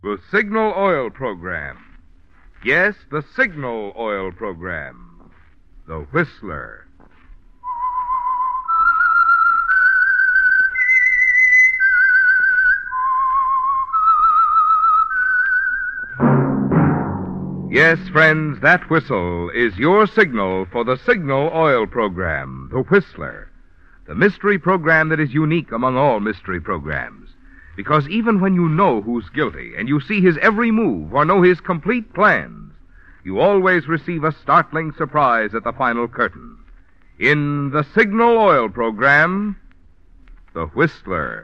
The Signal Oil Program. Yes, the Signal Oil Program. The Whistler. Yes, friends, that whistle is your signal for the Signal Oil Program, the Whistler. The mystery program that is unique among all mystery programs. Because even when you know who's guilty and you see his every move or know his complete plans, you always receive a startling surprise at the final curtain. In the Signal Oil Program, the Whistler.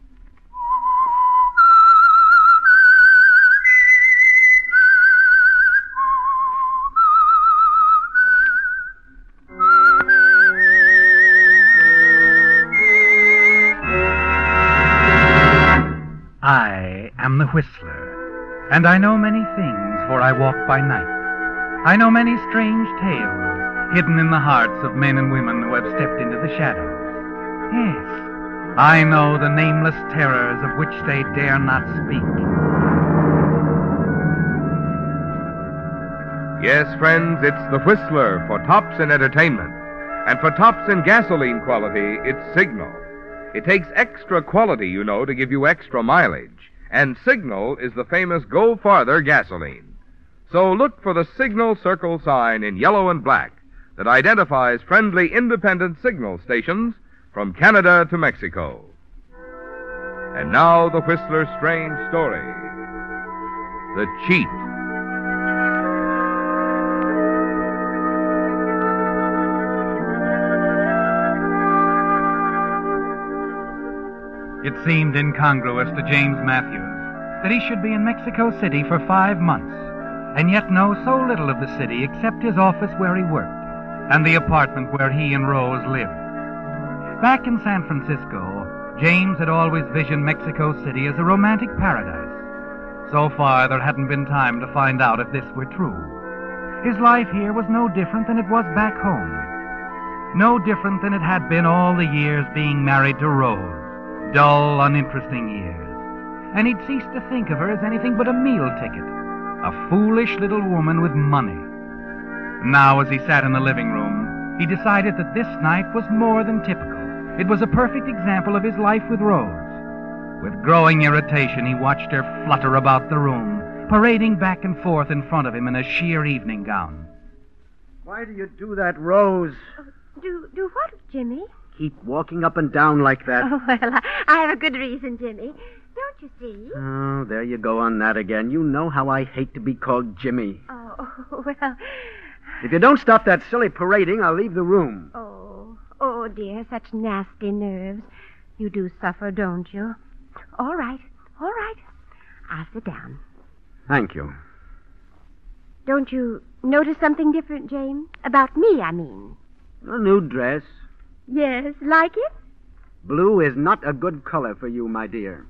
I am the Whistler, and I know many things, for I walk by night. I know many strange tales hidden in the hearts of men and women who have stepped into the shadows. Yes, I know the nameless terrors of which they dare not speak. Yes, friends, it's the Whistler for tops in entertainment. And for tops in gasoline quality, it's Signal. It takes extra quality, you know, to give you extra mileage. And Signal is the famous Go Farther gasoline. So look for the Signal Circle sign in yellow and black that identifies friendly independent signal stations from Canada to Mexico. And now the Whistler's strange story. The Cheat. It seemed incongruous to James Matthews that he should be in Mexico City for 5 months, and yet know so little of the city except his office where he worked and the apartment where he and Rose lived. Back in San Francisco, James had always visioned Mexico City as a romantic paradise. So far, there hadn't been time to find out if this were true. His life here was no different than it was back home. No different than it had been all the years being married to Rose. Dull, uninteresting years. And he'd ceased to think of her as anything but a meal ticket. A foolish little woman with money. Now, as he sat in the living room, he decided that this night was more than typical. It was a perfect example of his life with Rose. With growing irritation, he watched her flutter about the room, parading back and forth in front of him in a sheer evening gown. Why do you do that, Rose? Do what, Jimmy? Keep walking up and down like that. Oh, well, I have a good reason, Jimmy. Don't you see? Oh, there you go on that again. You know how I hate to be called Jimmy. Oh, well... If you don't stop that silly parading, I'll leave the room. Oh, dear, such nasty nerves. You do suffer, don't you? All right. I'll sit down. Thank you. Don't you notice something different, James? About me, I mean. A new dress. Yes, like it? Blue is not a good color for you, my dear.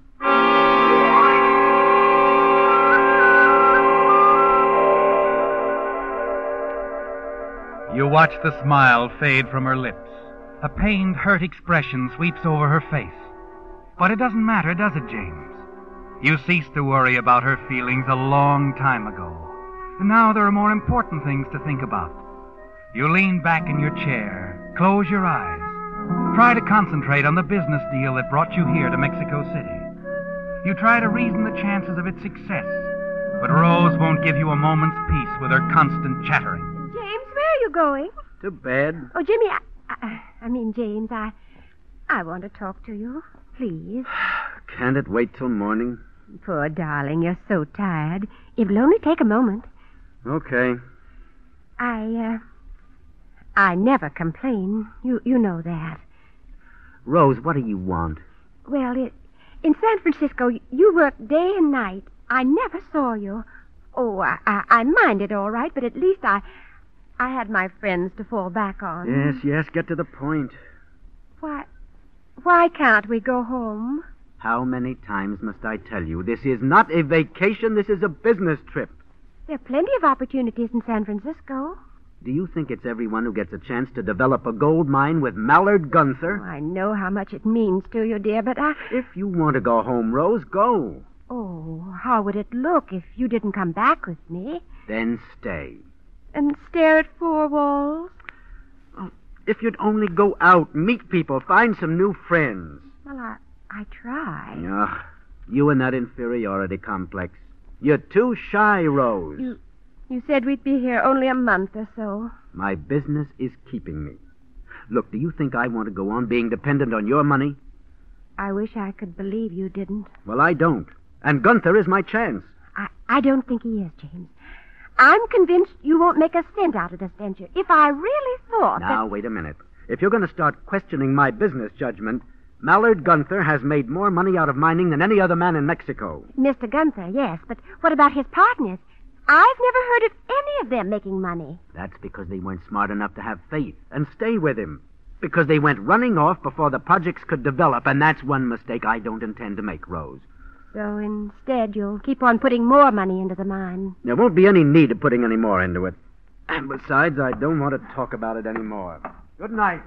You watch the smile fade from her lips. A pained, hurt expression sweeps over her face. But it doesn't matter, does it, James? You ceased to worry about her feelings a long time ago. And now there are more important things to think about. You lean back in your chair, close your eyes. Try to concentrate on the business deal that brought you here to Mexico City. You try to reason the chances of its success, but Rose won't give you a moment's peace with her constant chattering. James, where are you going? To bed. Oh, Jimmy, I mean, James, I want to talk to you, please. Can't it wait till morning? Poor darling, you're so tired. It will only take a moment. Okay. I never complain. You know that. Rose, what do you want? Well, in San Francisco, you worked day and night. I never saw you. Oh, I minded all right, but at least I had my friends to fall back on. Yes, get to the point. Why can't we go home? How many times must I tell you? This is not a vacation, this is a business trip. There are plenty of opportunities in San Francisco. Do you think it's everyone who gets a chance to develop a gold mine with Mallard Gunther? Oh, I know how much it means to you, dear, but If you want to go home, Rose, go. Oh, how would it look if you didn't come back with me? Then stay. And stare at four walls? Oh, if you'd only go out, meet people, find some new friends. Well, I try. Ugh, you and that inferiority complex. You're too shy, Rose. You said we'd be here only a month or so. My business is keeping me. Look, do you think I want to go on being dependent on your money? I wish I could believe you didn't. Well, I don't. And Gunther is my chance. I don't think he is, James. I'm convinced you won't make a cent out of this venture. If I really thought Now, wait a minute. If you're going to start questioning my business judgment, Mallard Gunther has made more money out of mining than any other man in Mexico. Mr. Gunther, yes, but what about his partners? I've never heard of any of them making money. That's because they weren't smart enough to have faith and stay with him. Because they went running off before the projects could develop, and that's one mistake I don't intend to make, Rose. So instead, you'll keep on putting more money into the mine. There won't be any need of putting any more into it. And besides, I don't want to talk about it anymore. Good night.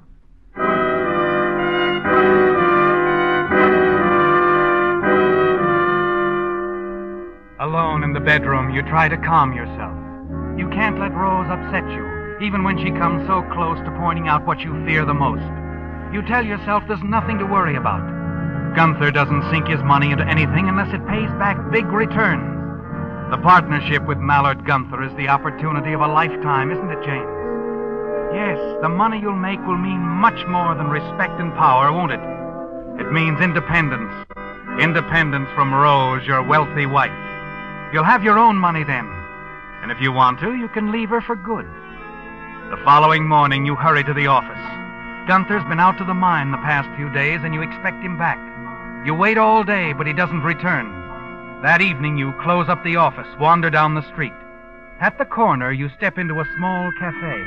Alone in the bedroom, you try to calm yourself. You can't let Rose upset you, even when she comes so close to pointing out what you fear the most. You tell yourself there's nothing to worry about. Gunther doesn't sink his money into anything unless it pays back big returns. The partnership with Mallard Gunther is the opportunity of a lifetime, isn't it, James? Yes, the money you'll make will mean much more than respect and power, won't it? It means independence. Independence from Rose, your wealthy wife. You'll have your own money then. And if you want to, you can leave her for good. The following morning, you hurry to the office. Gunther's been out to the mine the past few days, and you expect him back. You wait all day, but he doesn't return. That evening, you close up the office, wander down the street. At the corner, you step into a small cafe.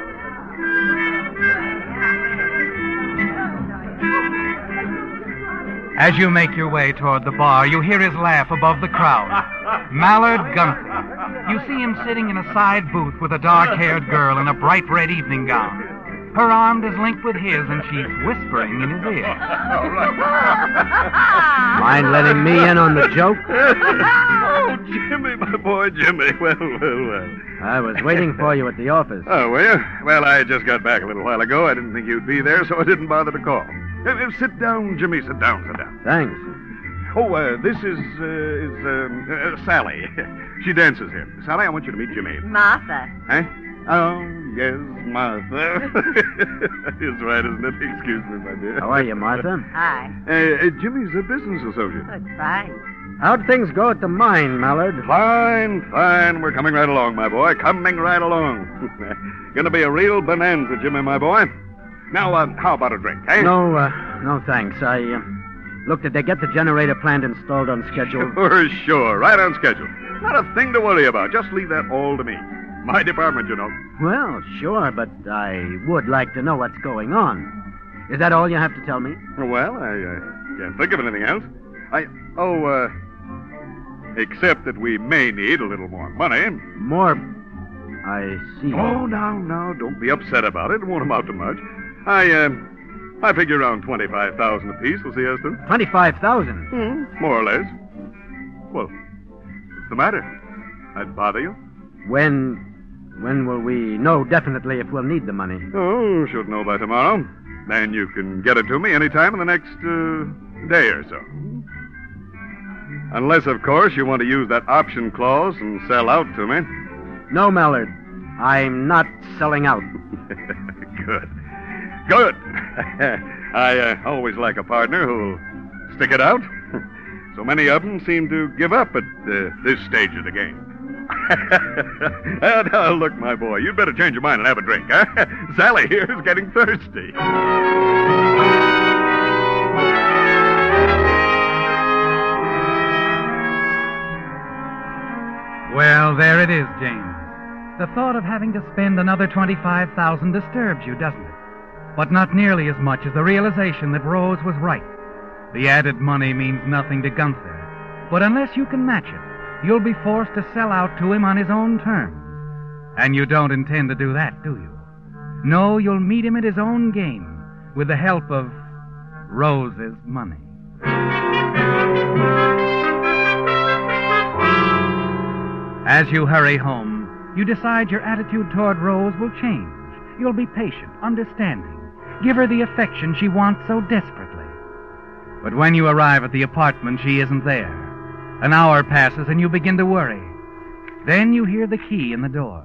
As you make your way toward the bar, you hear his laugh above the crowd. Mallard Gunther. You see him sitting in a side booth with a dark-haired girl in a bright red evening gown. Her arm is linked with his, and she's whispering in his ear. Mind letting me in on the joke? Oh, Jimmy, my boy, Jimmy. Well. I was waiting for you at the office. Oh, were you? Well, I just got back a little while ago. I didn't think you'd be there, so I didn't bother to call. Sit down, Jimmy. Sit down. Thanks. Oh, this is Sally. She dances here. Sally, I want you to meet Jimmy. Martha. Huh? Oh, yes, Martha. It's right, isn't it? Excuse me, my dear. How are you, Martha? Hi. Jimmy's a business associate. That's fine. How'd things go at the mine, Mallard? Fine. We're coming right along, my boy. Coming right along. Gonna be a real bonanza, Jimmy, my boy. Now, how about a drink, eh? No, thanks. I look, did they get the generator plant installed on schedule? Sure. Right on schedule. Not a thing to worry about. Just leave that all to me. My department, you know. Well, sure, but I would like to know what's going on. Is that all you have to tell me? Well, I can't think of anything else. Except that we may need a little more money. More? I see. Oh, now, don't be upset about it. It won't amount to much. I figure around 25,000 apiece will see us through. 25,000? More or less. Well, what's the matter? I'd bother you? When will we know definitely if we'll need the money? Oh, should know by tomorrow. Then you can get it to me any time in the next day or so. Unless, of course, you want to use that option clause and sell out to me. No, Mallard. I'm not selling out. Good. I always like a partner who'll stick it out. So many of them seem to give up at this stage of the game. Now, look, my boy, you'd better change your mind and have a drink, huh? Sally here is getting thirsty. Well, there it is, James. The thought of having to spend another $25,000 disturbs you, doesn't it? But not nearly as much as the realization that Rose was right. The added money means nothing to Gunther. But unless you can match it, you'll be forced to sell out to him on his own terms. And you don't intend to do that, do you? No, you'll meet him at his own game with the help of Rose's money. As you hurry home, you decide your attitude toward Rose will change. You'll be patient, understanding, give her the affection she wants so desperately. But when you arrive at the apartment, she isn't there. An hour passes and you begin to worry. Then you hear the key in the door.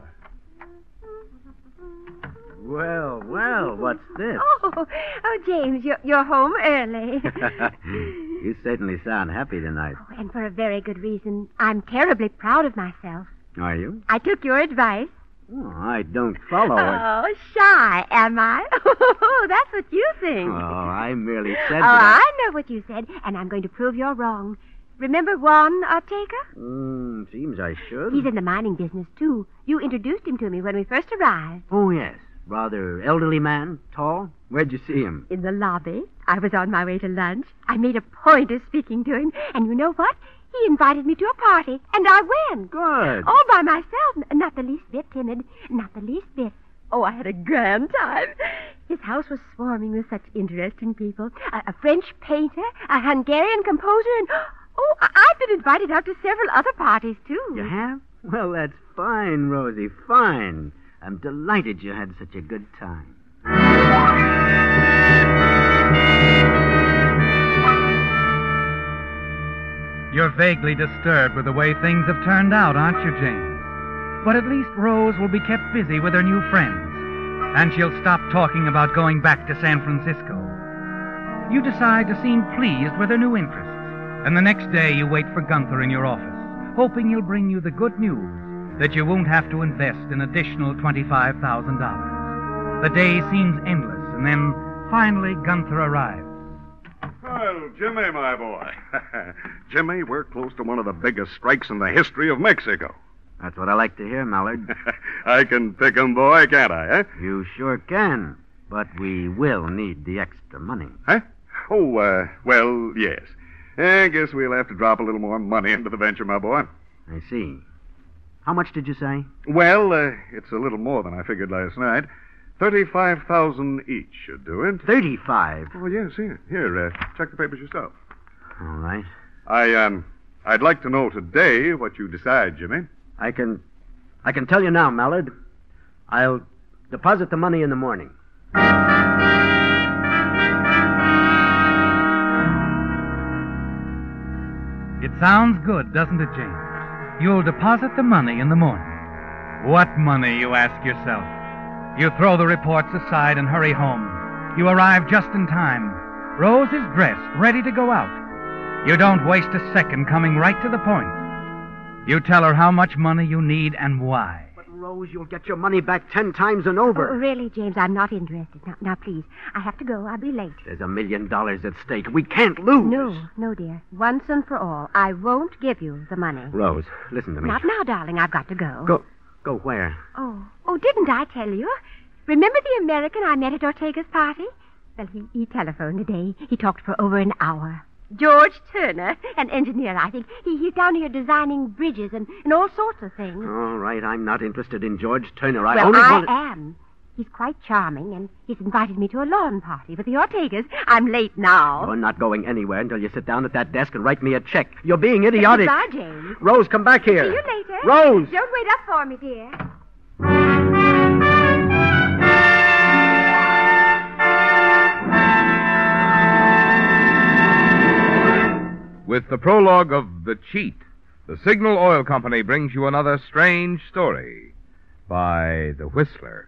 Well, what's this? Oh, James, you're home early. You certainly sound happy tonight. Oh, and for a very good reason. I'm terribly proud of myself. Are you? I took your advice. Oh, I don't follow it. Oh, shy, am I? Oh, that's what you think. Oh, I merely said I know what you said, and I'm going to prove you're wrong. Remember Juan Ortega? Seems I should. He's in the mining business, too. You introduced him to me when we first arrived. Oh, yes. Rather elderly man, tall. Where'd you see him? In the lobby. I was on my way to lunch. I made a point of speaking to him, and you know what? He invited me to a party, and I went. Good. All by myself. Not the least bit timid. Not the least bit. Oh, I had a grand time. His house was swarming with such interesting people. A French painter, a Hungarian composer, and... Oh, I've been invited out to several other parties, too. You have? Well, that's fine, Rosie, fine. I'm delighted you had such a good time. You're vaguely disturbed with the way things have turned out, aren't you, James? But at least Rose will be kept busy with her new friends, and she'll stop talking about going back to San Francisco. You decide to seem pleased with her new interests, and the next day you wait for Gunther in your office, hoping he'll bring you the good news that you won't have to invest an additional $25,000. The day seems endless, and then finally Gunther arrives. Well, Jimmy, my boy. Jimmy, we're close to one of the biggest strikes in the history of Mexico. That's what I like to hear, Mallard. I can pick 'em, boy, can't I, eh? You sure can. But we will need the extra money. Huh? Oh, well, yes. I guess we'll have to drop a little more money into the venture, my boy. I see. How much did you say? Well, it's a little more than I figured last night. 35,000 each should do it. 35. Oh, yes, here. Here, check the papers yourself. All right. I'd like to know today what you decide, Jimmy. I can tell you now, Mallard. I'll deposit the money in the morning. It sounds good, doesn't it, James? You'll deposit the money in the morning. What money, you ask yourself? You throw the reports aside and hurry home. You arrive just in time. Rose is dressed, ready to go out. You don't waste a second, coming right to the point. You tell her how much money you need and why. But, Rose, you'll get your money back 10 times and over. Oh, really, James, I'm not interested. Now, please, I have to go. I'll be late. There's $1 million at stake. We can't lose. No, dear. Once and for all, I won't give you the money. Rose, listen to me. Not now, darling. I've got to go. Go where? Oh, didn't I tell you? Remember the American I met at Ortega's party? Well, he telephoned today. He talked for over an hour. George Turner, an engineer, I think. He's down here designing bridges and all sorts of things. All right, I'm not interested in George Turner. I am. He's quite charming, and he's invited me to a lawn party with the Ortegas. I'm late now. You're not going anywhere until you sit down at that desk and write me a check. You're being idiotic. Goodbye, James. Rose, come back here. See you later. Rose! Don't wait up for me, dear. With the prologue of The Cheat, the Signal Oil Company brings you another strange story by The Whistler.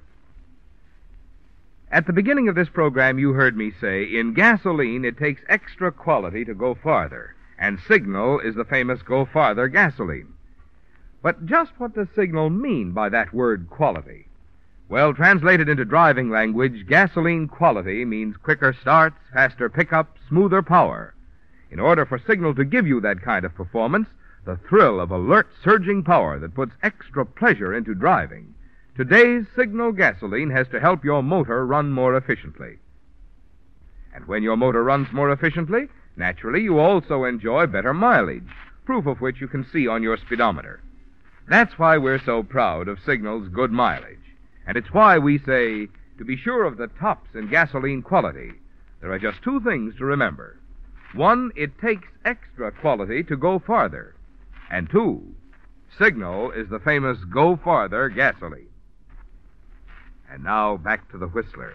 At the beginning of this program, you heard me say, in gasoline, it takes extra quality to go farther, and Signal is the famous Go Farther gasoline. But just what does Signal mean by that word quality? Well, translated into driving language, gasoline quality means quicker starts, faster pickup, smoother power. In order for Signal to give you that kind of performance, the thrill of alert, surging power that puts extra pleasure into driving, today's Signal gasoline has to help your motor run more efficiently. And when your motor runs more efficiently, naturally you also enjoy better mileage, proof of which you can see on your speedometer. That's why we're so proud of Signal's good mileage. And it's why we say, to be sure of the tops in gasoline quality, there are just two things to remember. One, it takes extra quality to go farther. And two, Signal is the famous Go Farther gasoline. And now back to the Whistler.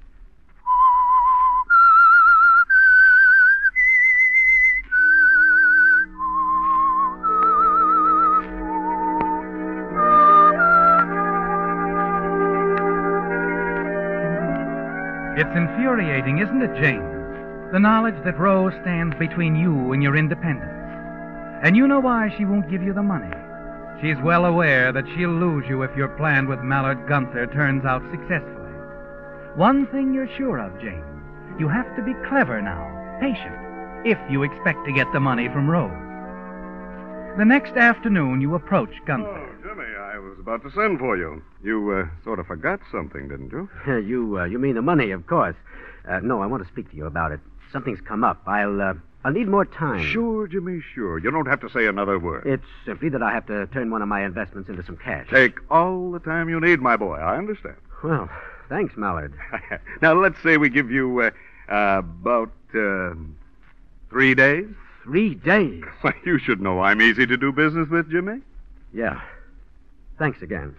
It's infuriating, isn't it, James? The knowledge that Rose stands between you and your independence. And you know why she won't give you the money. She's well aware that she'll lose you if your plan with Mallard Gunther turns out successfully. One thing you're sure of, James. You have to be clever now, patient, if you expect to get the money from Rose. The next afternoon, you approach Gunther. Oh, Jimmy, I was about to send for you. You sort of forgot something, didn't you? You mean the money, of course. No, I want to speak to you about it. Something's come up. I'll need more time. Sure, Jimmy, sure. You don't have to say another word. It's simply that I have to turn one of my investments into some cash. Take all the time you need, my boy. I understand. Well, thanks, Mallard. Now, let's say we give you about 3 days. 3 days? You should know I'm easy to do business with, Jimmy. Yeah. Thanks again.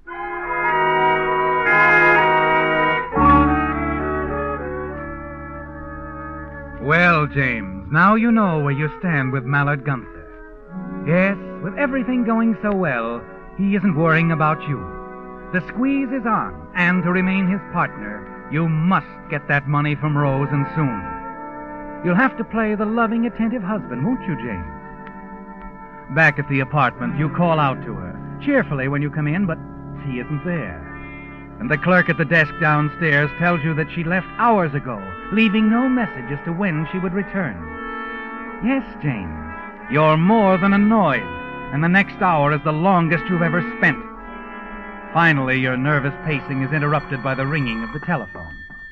Well, James, now you know where you stand with Mallard Gunther. Yes, with everything going so well, he isn't worrying about you. The squeeze is on, and to remain his partner, you must get that money from Rose, and soon. You'll have to play the loving, attentive husband, won't you, James? Back at the apartment, you call out to her, cheerfully when you come in, but she isn't there. And the clerk at the desk downstairs tells you that she left hours ago, leaving no message as to when she would return. Yes, James, you're more than annoyed, and the next hour is the longest you've ever spent. Finally, your nervous pacing is interrupted by the ringing of the telephone.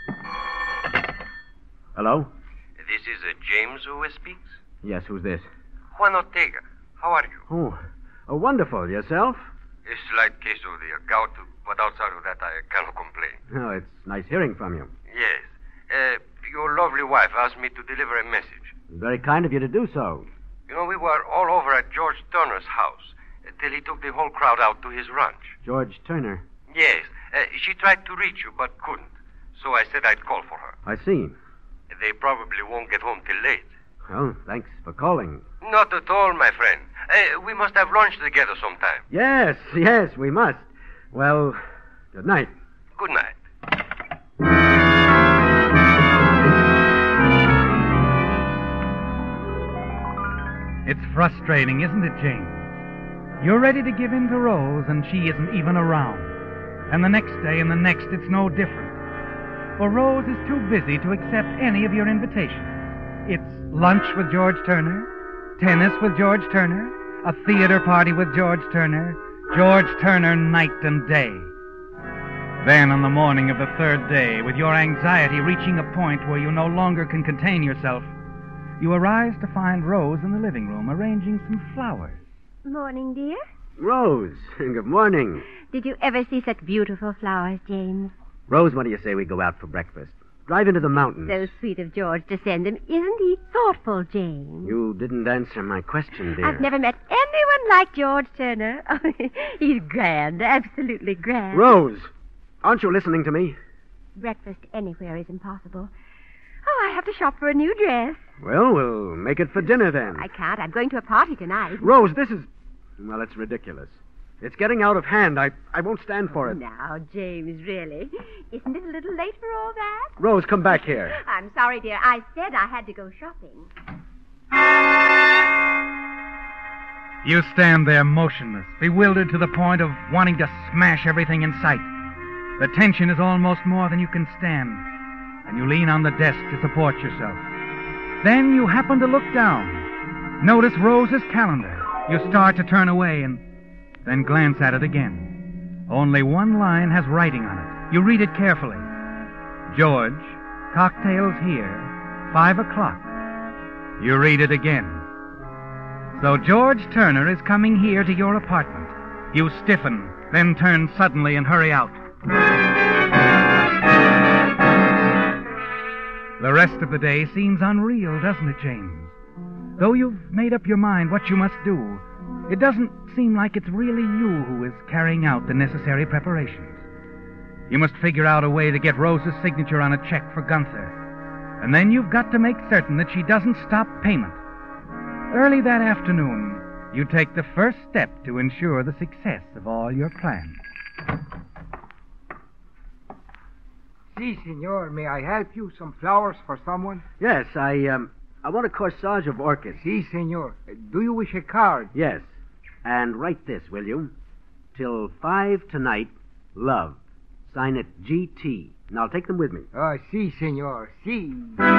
Hello? This is James who speaks? Yes, who's this? Juan Ortega. How are you? Oh, wonderful. Yourself? A slight case of the gout, but outside of that I cannot complain. Oh, it's nice hearing from you. Yes. Your lovely wife asked me to deliver a message. Very kind of you to do so. You know, we were all over at George Turner's house till he took the whole crowd out to his ranch. George Turner? Yes. She tried to reach you, but couldn't. So I said I'd call for her. I see. They probably won't get home till late. Well, thanks for calling. Not at all, my friend. We must have lunch together sometime. Yes, we must. Well, good night. Good night. It's frustrating, isn't it, James? You're ready to give in to Rose, and she isn't even around. And the next day and the next, it's no different. For Rose is too busy to accept any of your invitations. It's lunch with George Turner, tennis with George Turner, a theater party with George Turner night and day. Then on the morning of the third day, with your anxiety reaching a point where you no longer can contain yourself, you arise to find Rose in the living room arranging some flowers. Morning, dear. Rose, good morning. Did you ever see such beautiful flowers, James? Rose, what do you say we go out for breakfast? Drive into the mountains. So sweet of George to send him. Isn't he thoughtful, James? You didn't answer my question, dear. I've never met anyone like George Turner. Oh, he's grand, absolutely grand. Rose, aren't you listening to me? Breakfast anywhere is impossible. Oh, I have to shop for a new dress. Well, we'll make it for dinner then. I can't. I'm going to a party tonight. Rose, this is... Well, it's ridiculous. It's getting out of hand. I won't stand for it. Now, James, really? Isn't it a little late for all that? Rose, come back here. I'm sorry, dear. I said I had to go shopping. You stand there motionless, bewildered to the point of wanting to smash everything in sight. The tension is almost more than you can stand, and you lean on the desk to support yourself. Then you happen to look down. Notice Rose's calendar. You start to turn away and then glance at it again. Only one line has writing on it. You read it carefully. George, cocktails here, 5 o'clock. You read it again. So George Turner is coming here to your apartment. You stiffen, then turn suddenly and hurry out. The rest of the day seems unreal, doesn't it, James? Though you've made up your mind what you must do, It doesn't seem like it's really you who is carrying out the necessary preparations. You must figure out a way to get Rose's signature on a check for Gunther. And then you've got to make certain that she doesn't stop payment. Early that afternoon, you take the first step to ensure the success of all your plans. Si, senor. May I help you? Some flowers for someone? Yes, I want a corsage of orchids. Si, senor. Do you wish a card? Yes. And write this, will you? Till 5 tonight, love. Sign it GT. And I'll take them with me. Si, senor. Si.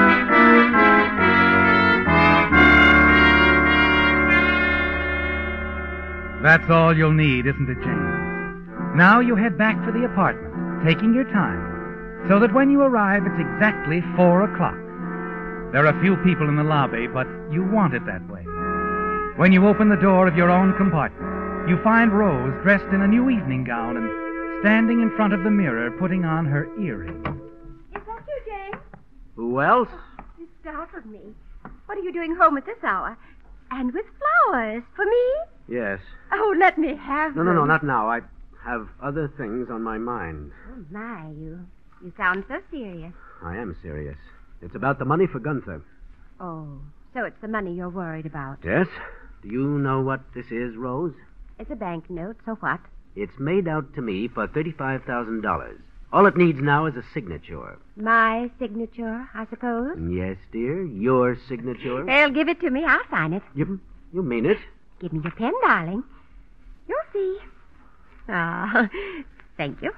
That's all you'll need, isn't it, James? Now you head back for the apartment, taking your time, so that when you arrive, it's exactly 4 o'clock. There are few people in the lobby, but you want it that way. When you open the door of your own compartment, you find Rose dressed in a new evening gown and standing in front of the mirror putting on her earring. Is that you, James? Who else? You startled me. What are you doing home at this hour? And with flowers for me? Yes. Oh, let me have them. No, not now. I have other things on my mind. Oh, my, you sound so serious. I am serious. It's about the money for Gunther. Oh, so it's the money you're worried about. Yes? Do you know what this is, Rose? It's a banknote, so what? It's made out to me for $35,000. All it needs now is a signature. My signature, I suppose? Yes, dear, your signature. They'll give it to me. I'll sign it. You mean it? Give me your pen, darling. You'll see. Ah, thank you.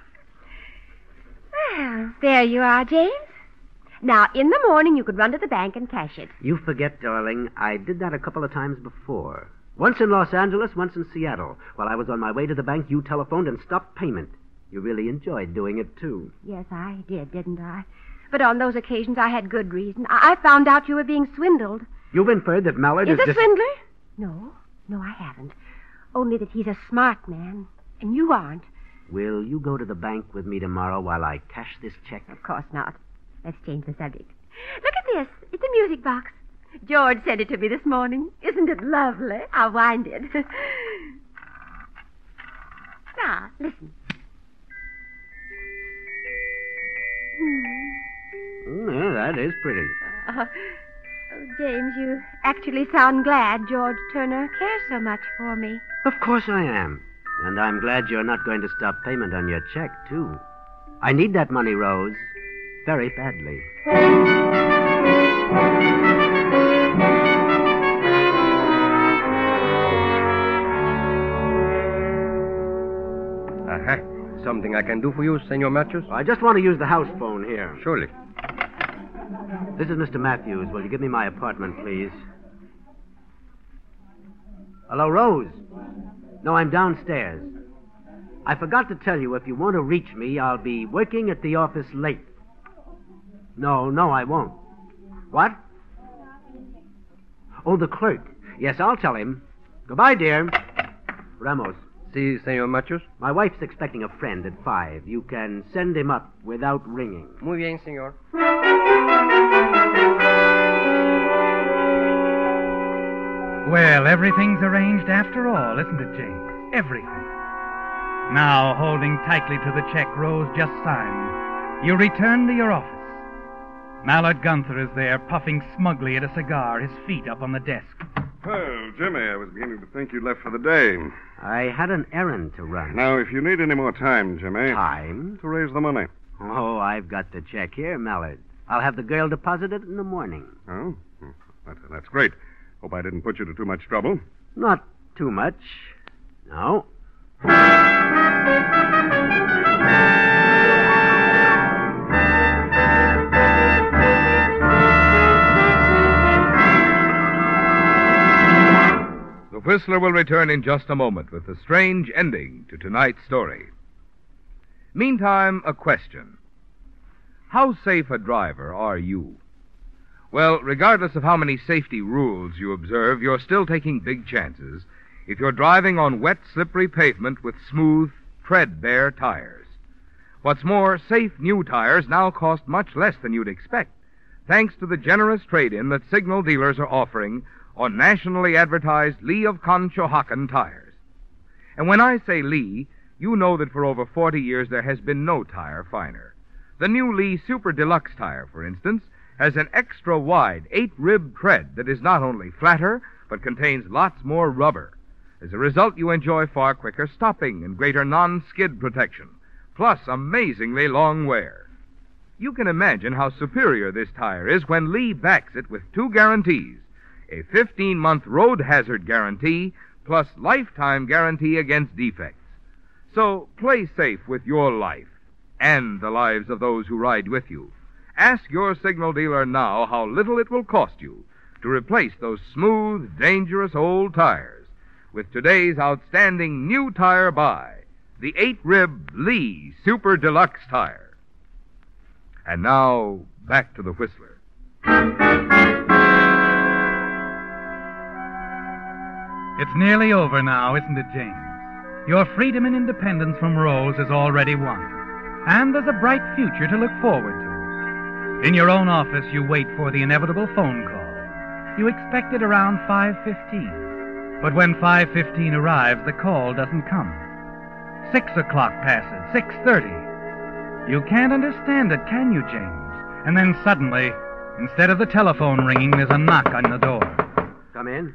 Well, there you are, James. Now, in the morning, you could run to the bank and cash it. You forget, darling, I did that a couple of times before. Once in Los Angeles, once in Seattle. While I was on my way to the bank, you telephoned and stopped payment. You really enjoyed doing it, too. Yes, I did, didn't I? But on those occasions, I had good reason. I found out you were being swindled. You've inferred that Mallard is is a swindler? No, I haven't. Only that he's a smart man, and you aren't. Will you go to the bank with me tomorrow while I cash this check? Of course not. Let's change the subject. Look at this. It's a music box. George sent it to me this morning. Isn't it lovely? I'll wind it. Now, listen. Yeah, that is pretty. Oh, James, you actually sound glad George Turner cares so much for me. Of course I am. And I'm glad you're not going to stop payment on your check, too. I need that money, Rose. Very badly. Something I can do for you, Senor Matthews? I just want to use the house phone here. Surely. This is Mr. Matthews. Will you give me my apartment, please? Hello, Rose? No, I'm downstairs. I forgot to tell you, if you want to reach me, I'll be working at the office late. No, I won't. What? Oh, the clerk. Yes, I'll tell him. Goodbye, dear. Ramos. Si, Senor Matthews? My wife's expecting a friend at 5. You can send him up without ringing. Muy bien, senor. Well, everything's arranged after all, isn't it, James? Everything. Now, holding tightly to the check Rose just signed, you return to your office. Mallard Gunther is there, puffing smugly at a cigar, his feet up on the desk. Well, Jimmy, I was beginning to think you'd left for the day. I had an errand to run. Now, if you need any more time, Jimmy... Time? To raise the money. Oh, I've got the check here, Mallard. I'll have the girl deposit it in the morning. Oh? That's great. Hope I didn't put you to too much trouble. Not too much. No. The Whistler will return in just a moment with the strange ending to tonight's story. Meantime, a question. How safe a driver are you? Well, regardless of how many safety rules you observe, you're still taking big chances if you're driving on wet, slippery pavement with smooth, tread-bare tires. What's more, safe new tires now cost much less than you'd expect, thanks to the generous trade-in that Signal dealers are offering on nationally advertised Lee of Conshohocken tires. And when I say Lee, you know that for over 40 years there has been no tire finer. The new Lee Super Deluxe tire, for instance, has an extra wide 8-rib tread that is not only flatter, but contains lots more rubber. As a result, you enjoy far quicker stopping and greater non-skid protection, plus amazingly long wear. You can imagine how superior this tire is when Lee backs it with 2 guarantees, a 15-month road hazard guarantee, plus lifetime guarantee against defects. So play safe with your life and the lives of those who ride with you. Ask your Signal dealer now how little it will cost you to replace those smooth, dangerous old tires with today's outstanding new tire buy, the 8-rib Lee Super Deluxe tire. And now, back to the Whistler. It's nearly over now, isn't it, James? Your freedom and independence from Rose is already won. And there's a bright future to look forward to. In your own office, you wait for the inevitable phone call. You expect it around 5:15. But when 5:15 arrives, the call doesn't come. 6 o'clock passes, 6:30. You can't understand it, can you, James? And then suddenly, instead of the telephone ringing, there's a knock on the door. Come in.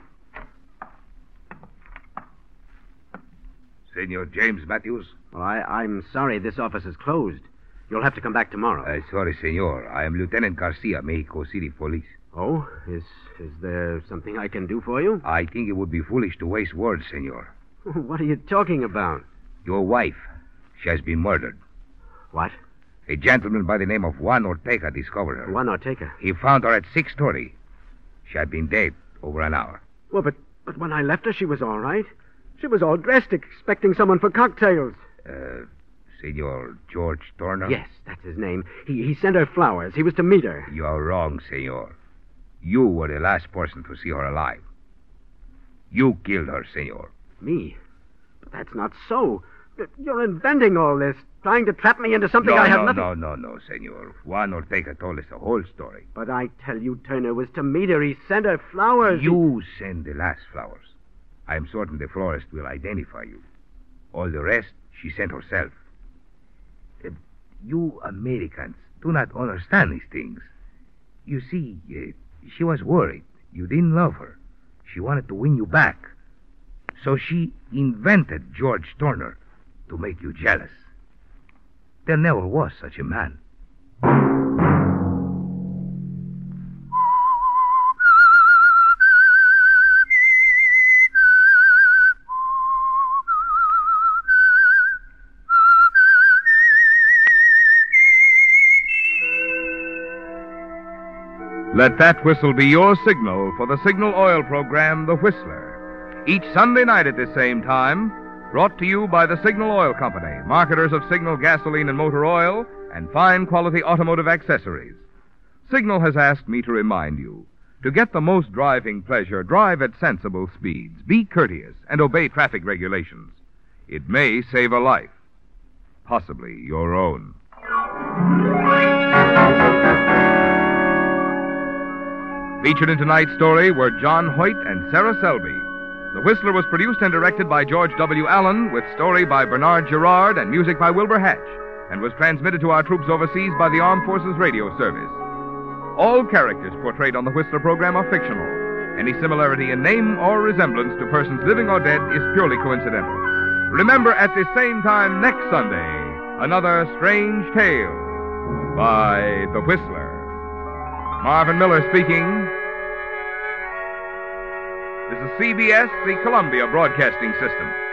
Senor James Matthews? Well, I'm sorry this office is closed. You'll have to come back tomorrow. Sorry, senor. I am Lieutenant Garcia, Mexico City Police. Oh? Is there something I can do for you? I think it would be foolish to waste words, senor. What are you talking about? Your wife. She has been murdered. What? A gentleman by the name of Juan Ortega discovered her. Juan Ortega? He found her at 6:30. She had been dead over an hour. Well, but when I left her, she was all right. She was all dressed, expecting someone for cocktails. Senor George Turner? Yes, that's his name. He sent her flowers. He was to meet her. You are wrong, senor. You were the last person to see her alive. You killed her, senor. Me? But that's not so. You're inventing all this, trying to trap me into something I have nothing... No, senor. Juan Ortega told us the whole story. But I tell you, Turner was to meet her. He sent her flowers. You send the last flowers. I am certain the florist will identify you. All the rest, she sent herself. You Americans do not understand these things. You see, she was worried. You didn't love her. She wanted to win you back. So she invented George Turner to make you jealous. There never was such a man. Let that whistle be your signal for the Signal Oil program, The Whistler. Each Sunday night at this same time, brought to you by the Signal Oil Company, marketers of Signal gasoline and motor oil and fine quality automotive accessories. Signal has asked me to remind you, to get the most driving pleasure, drive at sensible speeds, be courteous, and obey traffic regulations. It may save a life, possibly your own. Featured in tonight's story were John Hoyt and Sarah Selby. The Whistler was produced and directed by George W. Allen, with story by Bernard Gerard and music by Wilbur Hatch, and was transmitted to our troops overseas by the Armed Forces Radio Service. All characters portrayed on the Whistler program are fictional. Any similarity in name or resemblance to persons living or dead is purely coincidental. Remember, at this same time next Sunday, another strange tale by The Whistler. Marvin Miller speaking. This is CBS, the Columbia Broadcasting System.